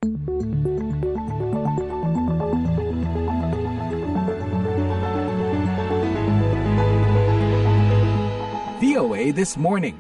VOA This Morning.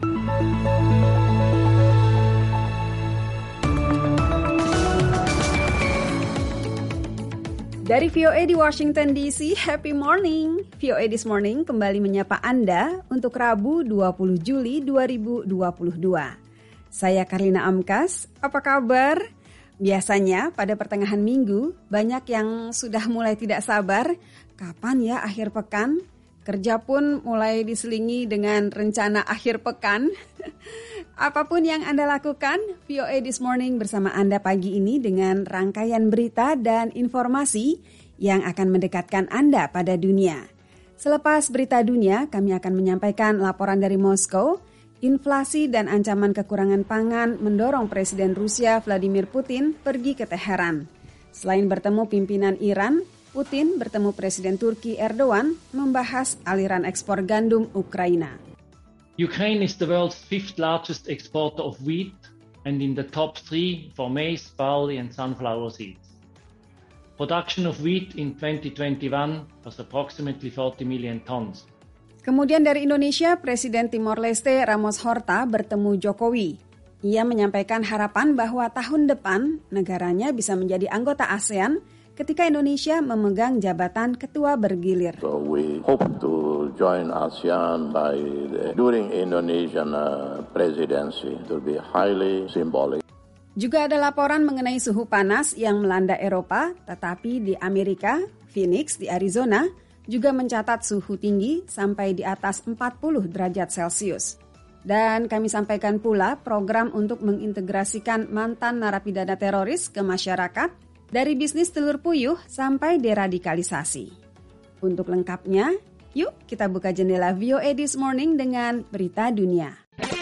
Dari VOA di Washington DC, happy morning. VOA This Morning kembali menyapa Anda untuk Rabu 20 Juli 2022. Saya Karlina Amkas, apa kabar? Biasanya pada pertengahan minggu banyak yang sudah mulai tidak sabar, kapan ya akhir pekan? Kerja pun mulai diselingi dengan rencana akhir pekan. Apapun yang Anda lakukan, VOA This Morning bersama Anda pagi ini dengan rangkaian berita dan informasi yang akan mendekatkan Anda pada dunia. Selepas berita dunia, kami akan menyampaikan laporan dari Moskow. Inflasi dan ancaman kekurangan pangan mendorong Presiden Rusia Vladimir Putin pergi ke Teheran. Selain bertemu pimpinan Iran, Putin bertemu Presiden Turki Erdogan membahas aliran ekspor gandum Ukraina. Ukraine is the world's fifth largest exporter of wheat and in the top 3 for maize, barley and sunflower seeds. Production of wheat in 2021 was approximately 40 million tons. Kemudian dari Indonesia, Presiden Timor Leste Ramos Horta bertemu Jokowi. Ia menyampaikan harapan bahwa tahun depan negaranya bisa menjadi anggota ASEAN ketika Indonesia memegang jabatan ketua bergilir. So we hope to join ASEAN during Indonesian presidency. It will be highly symbolic. Juga ada laporan mengenai suhu panas yang melanda Eropa, tetapi di Amerika, Phoenix di Arizona juga mencatat suhu tinggi sampai di atas 40 derajat Celcius. Dan kami sampaikan pula program untuk mengintegrasikan mantan narapidana teroris ke masyarakat, dari bisnis telur puyuh sampai deradikalisasi. Untuk lengkapnya, yuk kita buka jendela VOA This Morning dengan berita dunia.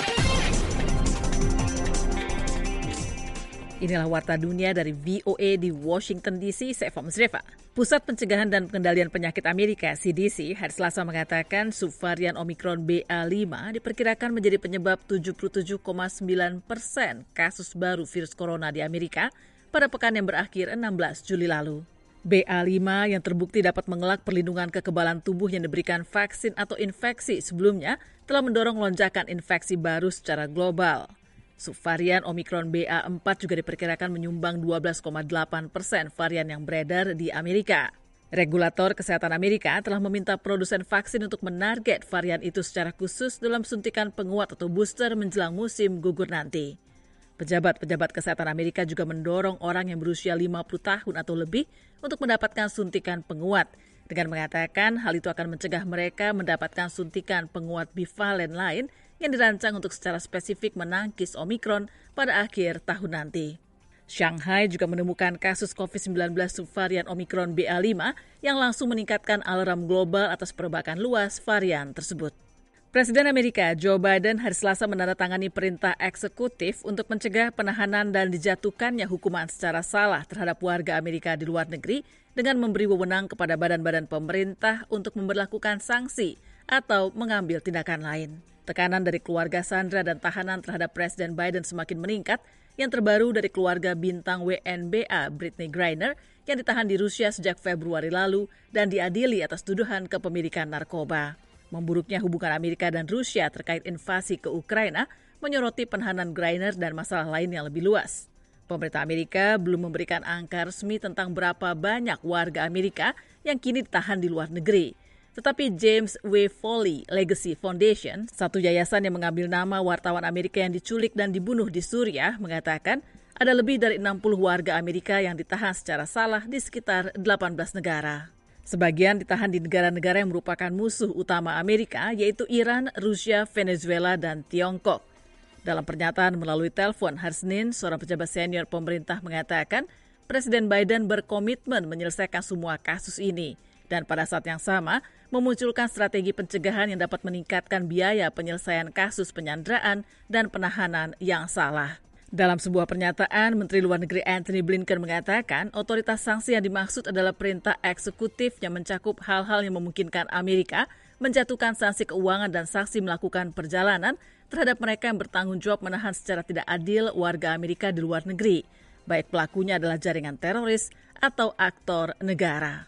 Inilah Warta Dunia dari VOA di Washington DC, saya Eva Musreva. Pusat Pencegahan dan Pengendalian Penyakit Amerika, CDC, hari Selasa mengatakan subvarian Omicron BA5 diperkirakan menjadi penyebab 77,9% kasus baru virus corona di Amerika pada pekan yang berakhir 16 Juli lalu. BA5 yang terbukti dapat mengelak perlindungan kekebalan tubuh yang diberikan vaksin atau infeksi sebelumnya telah mendorong lonjakan infeksi baru secara global. Subvarian Omicron BA4 juga diperkirakan menyumbang 12,8% varian yang beredar di Amerika. Regulator Kesehatan Amerika telah meminta produsen vaksin untuk menarget varian itu secara khusus dalam suntikan penguat atau booster menjelang musim gugur nanti. Pejabat-pejabat kesehatan Amerika juga mendorong orang yang berusia 50 tahun atau lebih untuk mendapatkan suntikan penguat, dengan mengatakan hal itu akan mencegah mereka mendapatkan suntikan penguat bivalen lain yang dirancang untuk secara spesifik menangkis Omicron pada akhir tahun nanti. Shanghai juga menemukan kasus COVID-19 subvarian Omicron BA5 yang langsung meningkatkan alarm global atas perbakan luas varian tersebut. Presiden Amerika Joe Biden hari Selasa menandatangani perintah eksekutif untuk mencegah penahanan dan dijatuhkannya hukuman secara salah terhadap warga Amerika di luar negeri dengan memberi wewenang kepada badan-badan pemerintah untuk memberlakukan sanksi atau mengambil tindakan lain. Tekanan dari keluarga sandera dan tahanan terhadap Presiden Biden semakin meningkat, yang terbaru dari keluarga bintang WNBA Brittany Griner yang ditahan di Rusia sejak Februari lalu dan diadili atas tuduhan kepemilikan narkoba. Memburuknya hubungan Amerika dan Rusia terkait invasi ke Ukraina menyoroti penahanan Griner dan masalah lain yang lebih luas. Pemerintah Amerika belum memberikan angka resmi tentang berapa banyak warga Amerika yang kini ditahan di luar negeri. Tetapi James W. Foley Legacy Foundation, satu yayasan yang mengambil nama wartawan Amerika yang diculik dan dibunuh di Suriah, mengatakan ada lebih dari 60 warga Amerika yang ditahan secara salah di sekitar 18 negara. Sebagian ditahan di negara-negara yang merupakan musuh utama Amerika, yaitu Iran, Rusia, Venezuela, dan Tiongkok. Dalam pernyataan melalui telepon hari Senin, seorang pejabat senior pemerintah mengatakan Presiden Biden berkomitmen menyelesaikan semua kasus ini dan pada saat yang sama memunculkan strategi pencegahan yang dapat meningkatkan biaya penyelesaian kasus penyanderaan dan penahanan yang salah. Dalam sebuah pernyataan, Menteri Luar Negeri Antony Blinken mengatakan otoritas sanksi yang dimaksud adalah perintah eksekutif yang mencakup hal-hal yang memungkinkan Amerika menjatuhkan sanksi keuangan dan sanksi melakukan perjalanan terhadap mereka yang bertanggung jawab menahan secara tidak adil warga Amerika di luar negeri. baik pelakunya adalah jaringan teroris atau aktor negara.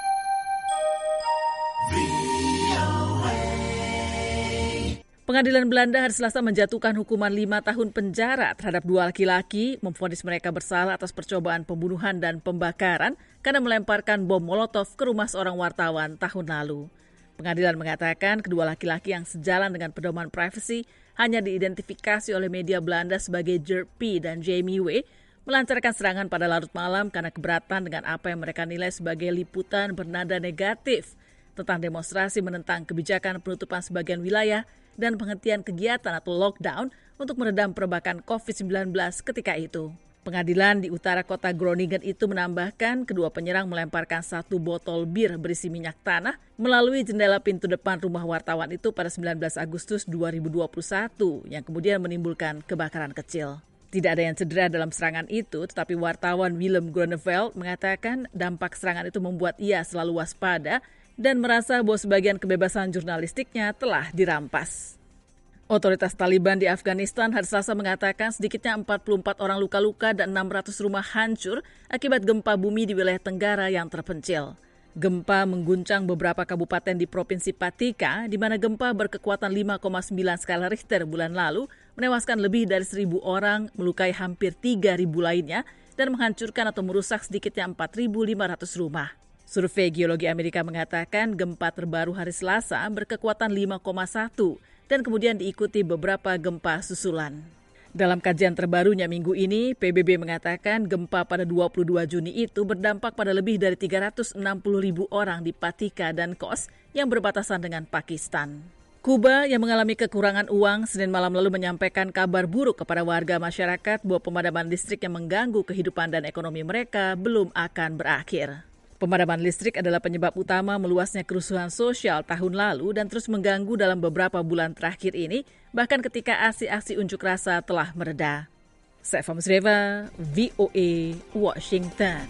Pengadilan Belanda hari Selasa menjatuhkan hukuman 5 tahun penjara terhadap 2 laki-laki, memvonis mereka bersalah atas percobaan pembunuhan dan pembakaran karena melemparkan bom Molotov ke rumah seorang wartawan tahun lalu. Pengadilan mengatakan kedua laki-laki yang sejalan dengan pedoman privasi hanya diidentifikasi oleh media Belanda sebagai Gert P. dan Jamie W. melancarkan serangan pada larut malam karena keberatan dengan apa yang mereka nilai sebagai liputan bernada negatif tentang demonstrasi menentang kebijakan penutupan sebagian wilayah dan penghentian kegiatan atau lockdown untuk meredam perbakan COVID-19 ketika itu. Pengadilan di utara kota Groningen itu menambahkan kedua penyerang melemparkan 1 botol bir berisi minyak tanah melalui jendela pintu depan rumah wartawan itu pada 19 Agustus 2021 yang kemudian menimbulkan kebakaran kecil. Tidak ada yang cedera dalam serangan itu, tetapi wartawan Willem Groeneveld mengatakan dampak serangan itu membuat ia selalu waspada dan merasa bahwa sebagian kebebasan jurnalistiknya telah dirampas. Otoritas Taliban di Afghanistan hari Selasa mengatakan sedikitnya 44 orang luka-luka dan 600 rumah hancur akibat gempa bumi di wilayah Tenggara yang terpencil. Gempa mengguncang beberapa kabupaten di Provinsi Patika, di mana gempa berkekuatan 5,9 skala Richter bulan lalu menewaskan lebih dari 1.000 orang, melukai hampir 3.000 lainnya, dan menghancurkan atau merusak sedikitnya 4.500 rumah. Survei Geologi Amerika mengatakan gempa terbaru hari Selasa berkekuatan 5,1 dan kemudian diikuti beberapa gempa susulan. Dalam kajian terbarunya minggu ini, PBB mengatakan gempa pada 22 Juni itu berdampak pada lebih dari 360.000 orang di Patika dan Kos yang berbatasan dengan Pakistan. Kuba yang mengalami kekurangan uang Senin malam lalu menyampaikan kabar buruk kepada warga masyarakat bahwa pemadaman listrik yang mengganggu kehidupan dan ekonomi mereka belum akan berakhir. Pemadaman listrik adalah penyebab utama meluasnya kerusuhan sosial tahun lalu dan terus mengganggu dalam beberapa bulan terakhir ini, bahkan ketika aksi-aksi unjuk rasa telah mereda. Saya Musreva, VOA, Washington.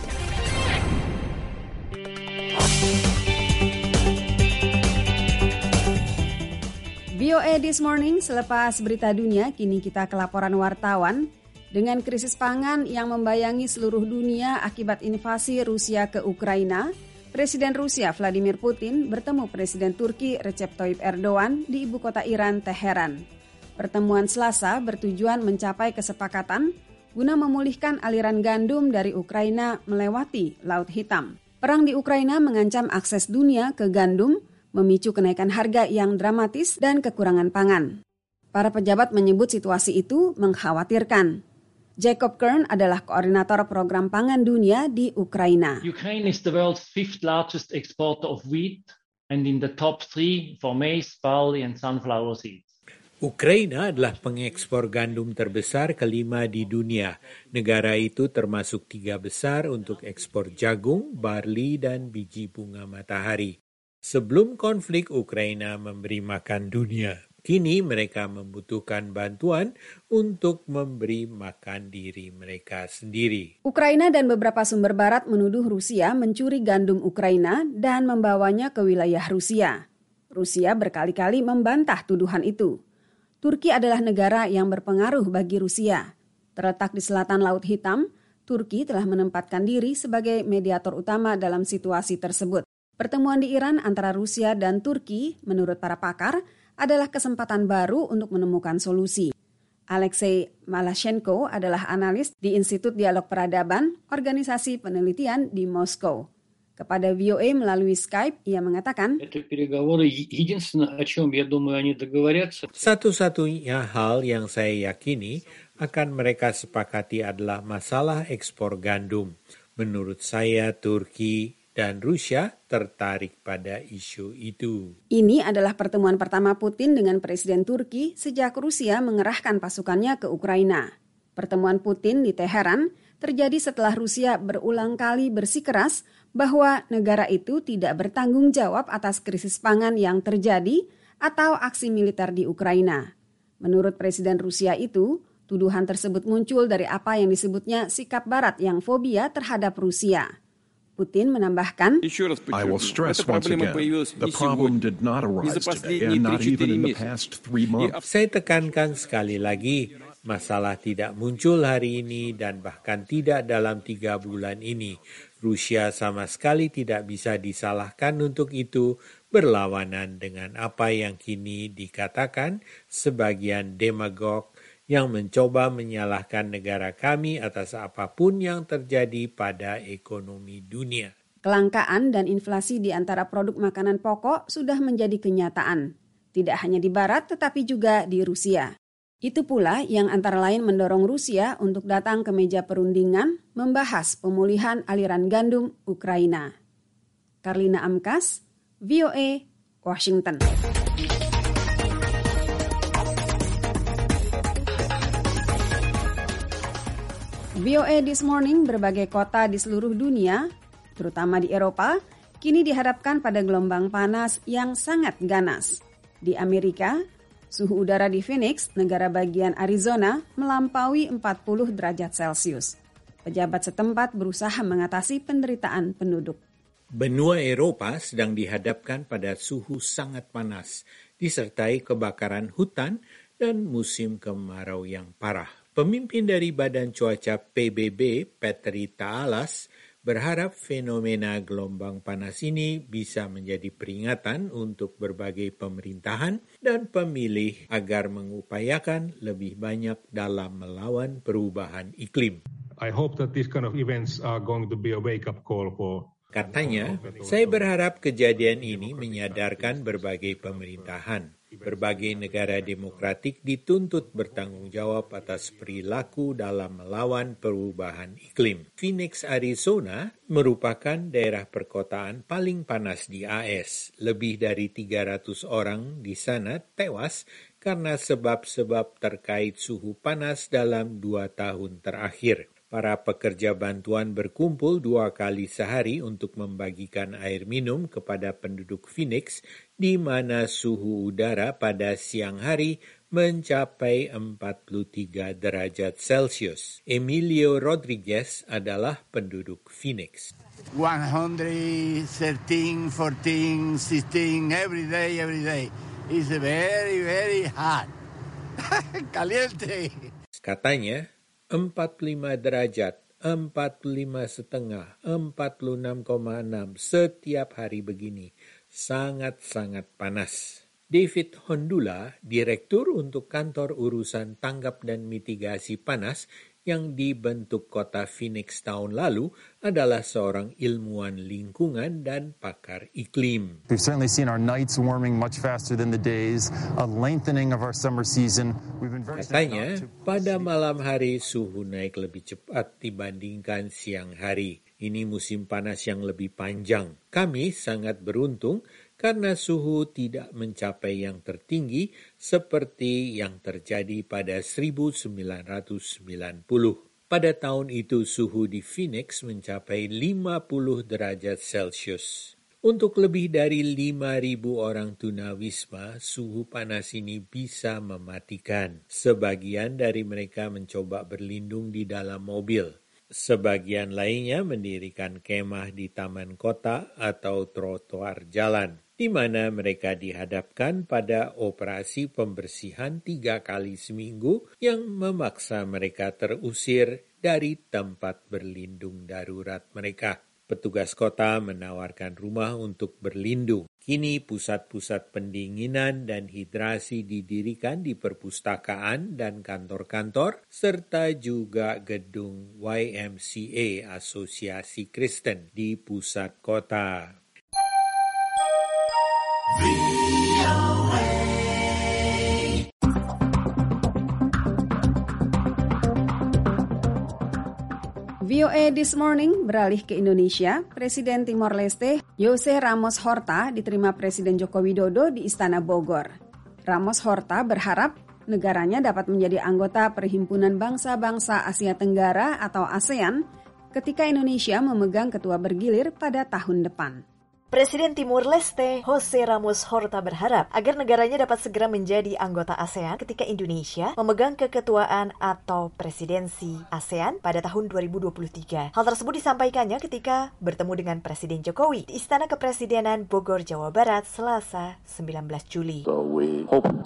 VOA This Morning, selepas berita dunia, kini kita ke laporan wartawan. Dengan krisis pangan yang membayangi seluruh dunia akibat invasi Rusia ke Ukraina, Presiden Rusia Vladimir Putin bertemu Presiden Turki Recep Tayyip Erdogan di ibu kota Iran, Teheran. Pertemuan Selasa bertujuan mencapai kesepakatan guna memulihkan aliran gandum dari Ukraina melewati Laut Hitam. Perang di Ukraina mengancam akses dunia ke gandum, memicu kenaikan harga yang dramatis dan kekurangan pangan. Para pejabat menyebut situasi itu mengkhawatirkan. Jacob Kern adalah koordinator program pangan dunia di Ukraina. Ukraine is the world's 5th largest exporter of wheat and in the top 3 for maize, barley and sunflower seeds. Ukraina adalah pengekspor gandum terbesar kelima di dunia. Negara itu termasuk 3 besar untuk ekspor jagung, barley dan biji bunga matahari. Sebelum konflik, Ukraina memberi makan dunia. Kini mereka membutuhkan bantuan untuk memberi makan diri mereka sendiri. Ukraina dan beberapa sumber barat menuduh Rusia mencuri gandum Ukraina dan membawanya ke wilayah Rusia. Rusia berkali-kali membantah tuduhan itu. Turki adalah negara yang berpengaruh bagi Rusia. Terletak di selatan Laut Hitam, Turki telah menempatkan diri sebagai mediator utama dalam situasi tersebut. Pertemuan di Iran antara Rusia dan Turki, menurut para pakar, adalah kesempatan baru untuk menemukan solusi. Alexei Malashenko adalah analis di Institut Dialog Peradaban, organisasi penelitian di Moskow. Kepada VOA melalui Skype, ia mengatakan, satu-satunya hal yang saya yakini akan mereka sepakati adalah masalah ekspor gandum. Menurut saya, Turki dan Rusia tertarik pada isu itu. Ini adalah pertemuan pertama Putin dengan Presiden Turki sejak Rusia mengerahkan pasukannya ke Ukraina. Pertemuan Putin di Teheran terjadi setelah Rusia berulang kali bersikeras bahwa negara itu tidak bertanggung jawab atas krisis pangan yang terjadi atau aksi militer di Ukraina. Menurut Presiden Rusia itu, tuduhan tersebut muncul dari apa yang disebutnya sikap Barat yang fobia terhadap Rusia. Putin menambahkan, I will stress once again, the problem did not arise today and not even in the past 3 months. Saya tekankan sekali lagi, Masalah tidak muncul hari ini dan bahkan tidak dalam 3 bulan ini. Rusia sama sekali tidak bisa disalahkan untuk itu, berlawanan dengan apa yang kini dikatakan sebagian demagog yang mencoba menyalahkan negara kami atas apapun yang terjadi pada ekonomi dunia. Kelangkaan dan inflasi di antara produk makanan pokok sudah menjadi kenyataan. Tidak hanya di Barat tetapi juga di Rusia. Itu pula yang antara lain mendorong Rusia untuk datang ke meja perundingan membahas pemulihan aliran gandum Ukraina. Karlina Amkas, VOA, Washington. VOA This Morning, berbagai kota di seluruh dunia, terutama di Eropa, kini dihadapkan pada gelombang panas yang sangat ganas. Di Amerika, suhu udara di Phoenix, negara bagian Arizona, melampaui 40 derajat Celcius. Pejabat setempat berusaha mengatasi penderitaan penduduk. Benua Eropa sedang dihadapkan pada suhu sangat panas, disertai kebakaran hutan dan musim kemarau yang parah. Pemimpin dari Badan Cuaca PBB, Petri Taalas, berharap fenomena gelombang panas ini bisa menjadi peringatan untuk berbagai pemerintahan dan pemilih agar mengupayakan lebih banyak dalam melawan perubahan iklim. I hope that these kind of events are going to be a wake-up call for. Katanya, saya berharap kejadian ini menyadarkan berbagai pemerintahan. Berbagai negara demokratik dituntut bertanggung jawab atas perilaku dalam melawan perubahan iklim. Phoenix, Arizona merupakan daerah perkotaan paling panas di AS. Lebih dari 300 orang di sana tewas karena sebab-sebab terkait suhu panas dalam 2 tahun terakhir. Para pekerja bantuan berkumpul 2 kali sehari untuk membagikan air minum kepada penduduk Phoenix, di mana suhu udara pada siang hari mencapai 43 derajat Celcius. Emilio Rodriguez adalah penduduk Phoenix. 113, 14, 16, every day. It's very, very hot. Caliente. Katanya, 45 derajat, 45,5, 46,6 setiap hari begini. Sangat-sangat panas. David Hondula, Direktur untuk Kantor Urusan Tanggap dan Mitigasi Panas yang dibentuk kota Phoenix tahun lalu, adalah seorang ilmuwan lingkungan dan pakar iklim. We've certainly seen our nights warming much faster than the days, a lengthening of our summer season. Katanya, pada malam hari suhu naik lebih cepat dibandingkan siang hari. Ini musim panas yang lebih panjang. Kami sangat beruntung karena suhu tidak mencapai yang tertinggi seperti yang terjadi pada 1990. Pada tahun itu suhu di Phoenix mencapai 50 derajat Celcius. Untuk lebih dari 5.000 orang tunawisma, suhu panas ini bisa mematikan. Sebagian dari mereka mencoba berlindung di dalam mobil. Sebagian lainnya mendirikan kemah di taman kota atau trotoar jalan, di mana mereka dihadapkan pada operasi pembersihan 3 kali seminggu yang memaksa mereka terusir dari tempat berlindung darurat mereka. Petugas kota menawarkan rumah untuk berlindung. Kini pusat-pusat pendinginan dan hidrasi didirikan di perpustakaan dan kantor-kantor, serta juga gedung YMCA Asosiasi Kristen di pusat kota. VOA This Morning beralih ke Indonesia. Presiden Timor Leste, Jose Ramos Horta, diterima Presiden Joko Widodo di Istana Bogor. Ramos Horta berharap negaranya dapat menjadi anggota Perhimpunan Bangsa-Bangsa Asia Tenggara atau ASEAN ketika Indonesia memegang ketua bergilir pada tahun depan. Presiden Timor Leste, Jose Ramos Horta berharap agar negaranya dapat segera menjadi anggota ASEAN ketika Indonesia memegang keketuaan atau presidensi ASEAN pada tahun 2023. Hal tersebut disampaikannya ketika bertemu dengan Presiden Jokowi di Istana Kepresidenan Bogor, Jawa Barat, Selasa 19 Juli. So we hope to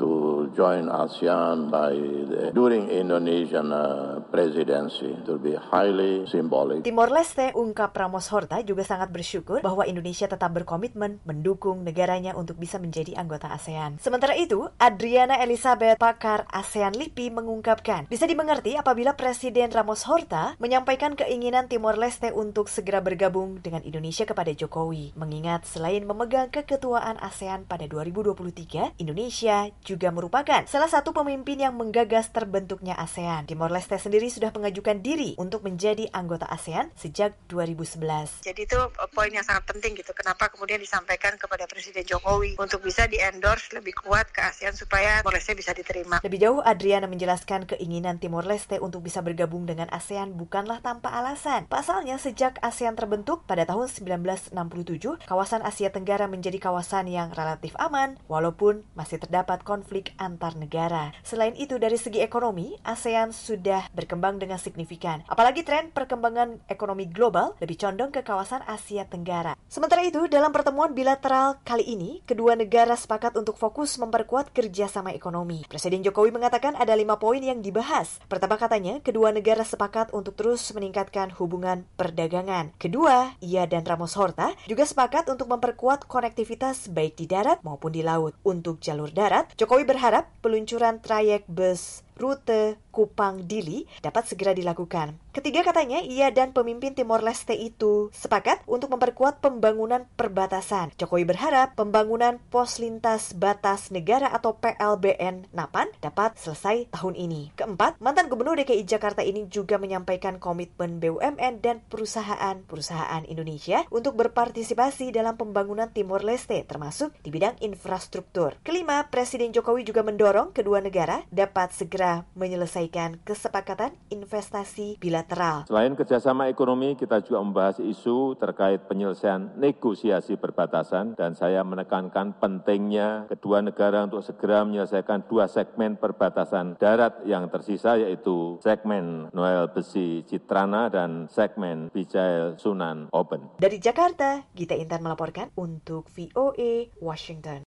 join ASEAN during Indonesian presidency. It will be highly symbolic. Timor Leste, ungkap Ramos Horta, juga sangat bersyukur bahwa Indonesia tetap berkomitmen mendukung negaranya untuk bisa menjadi anggota ASEAN. Sementara itu, Adriana Elizabeth, pakar ASEAN LIPI, mengungkapkan, bisa dimengerti apabila Presiden Ramos Horta menyampaikan keinginan Timor Leste untuk segera bergabung dengan Indonesia kepada Jokowi. Mengingat selain memegang keketuaan ASEAN pada 2023, Indonesia juga merupakan salah satu pemimpin yang menggagas terbentuknya ASEAN. Timor Leste sendiri sudah mengajukan diri untuk menjadi anggota ASEAN sejak 2011. Jadi itu poin yang sangat penting gitu. Kenapa kemudian disampaikan kepada Presiden Jokowi untuk bisa di-endorse lebih kuat ke ASEAN supaya Timor Leste bisa diterima. Lebih jauh, Adriana menjelaskan keinginan Timor Leste untuk bisa bergabung dengan ASEAN bukanlah tanpa alasan. Pasalnya, sejak ASEAN terbentuk pada tahun 1967, kawasan Asia Tenggara menjadi kawasan yang relatif aman, walaupun masih terdapat konflik antar negara. Selain itu, dari segi ekonomi, ASEAN sudah berkembang dengan signifikan. Apalagi tren perkembangan ekonomi global lebih condong ke kawasan Asia Tenggara. Sementara itu, dalam pertemuan bilateral kali ini, kedua negara sepakat untuk fokus memperkuat kerjasama ekonomi. Presiden Jokowi mengatakan ada 5 poin yang dibahas. Pertama, katanya, kedua negara sepakat untuk terus meningkatkan hubungan perdagangan. Kedua, ia dan Ramos Horta juga sepakat untuk memperkuat konektivitas baik di darat maupun di laut. Untuk jalur darat, Jokowi berharap peluncuran trayek bus rute Kupang-Dili dapat segera dilakukan. Ketiga, katanya, ia dan pemimpin Timor Leste itu sepakat untuk memperkuat pembangunan perbatasan. Jokowi berharap pembangunan pos lintas batas negara atau PLBN Napan dapat selesai tahun ini. Keempat, mantan Gubernur DKI Jakarta ini juga menyampaikan komitmen BUMN dan perusahaan-perusahaan Indonesia untuk berpartisipasi dalam pembangunan Timor Leste, termasuk di bidang infrastruktur. Kelima, Presiden Jokowi juga mendorong kedua negara dapat segera menyelesaikan kesepakatan investasi bilateral. Selain kerjasama ekonomi, kita juga membahas isu terkait penyelesaian negosiasi perbatasan, dan saya menekankan pentingnya kedua negara untuk segera menyelesaikan 2 segmen perbatasan darat yang tersisa, yaitu segmen Noel Besi Citrana dan segmen Bijail Sunan Oben. Dari Jakarta, Gita Intan melaporkan untuk VOA Washington.